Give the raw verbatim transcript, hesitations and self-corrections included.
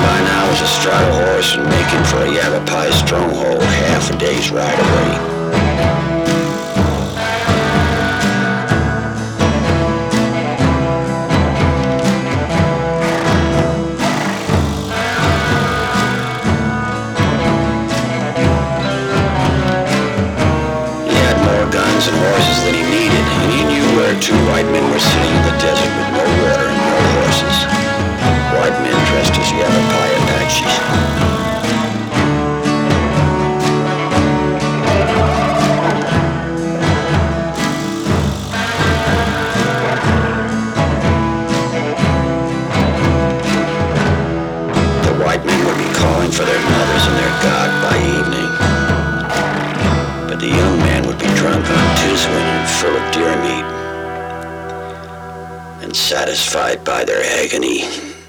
by now was astride a horse and making for a Yavapai stronghold half a day's ride away. Guns and horses than he needed, and he knew where two white men were sitting in the desert with no water and no horses. White men dressed as Yavapai Apaches. The white men would be calling for their mothers and their God by evening. But the young man would be drunk on tiswin and full of deer meat, and satisfied by their agony.